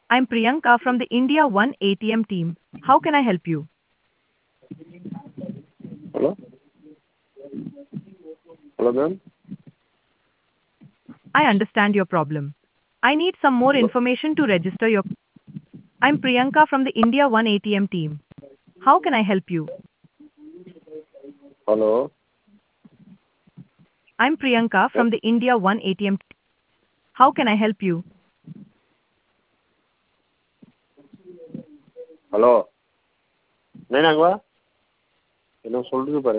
I'm Priyanka from the India One ATM team. How can I help you? Hello? Hello, ma'am? I understand your problem. I need some more Hello? information to register your. I'm Priyanka from the India One ATM team. How can I help you? Hello? I'm Priyanka Huh? from the India One ATM. How can I help you? Hello என்னங்கவா என்ன சொல்றது பாரு.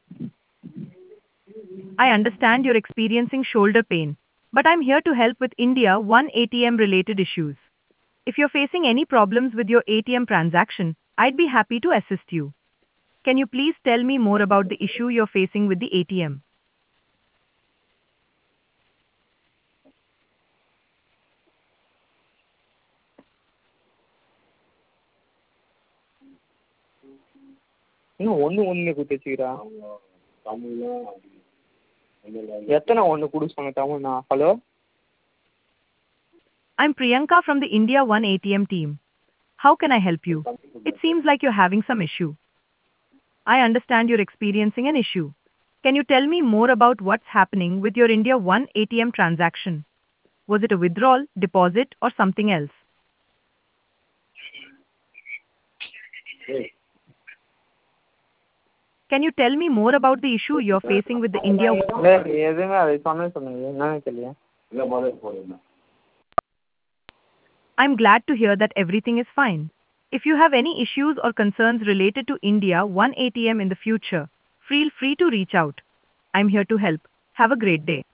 I understand you're experiencing shoulder pain, but I'm here to help with India One ATM related issues. If you're facing any problems with your ATM transaction, I'd be happy to assist you. Can you please tell me more about the issue you're facing with the ATM? இன்னும் ஒன்று கொடுத்து வச்சுக்கிறா. எத்தனை ஒன்று கொடுக்க சொன்ன தமிழ்னா? Hello, I'm Priyanka from the India One ATM team. How can I help you? It seems like you're having some issue. I understand you're experiencing an issue. Can you tell me more about what's happening with your India One ATM transaction? Was it a withdrawal, deposit, or something else? Can you tell me more about the issue you're facing with the India? இல்லை எதுவுமே அது சொன்னீங்க என்னன்னு தெரியல. I'm glad to hear that everything is fine. If you have any issues or concerns related to India One ATM in the future, feel free to reach out. I'm here to help. Have a great day.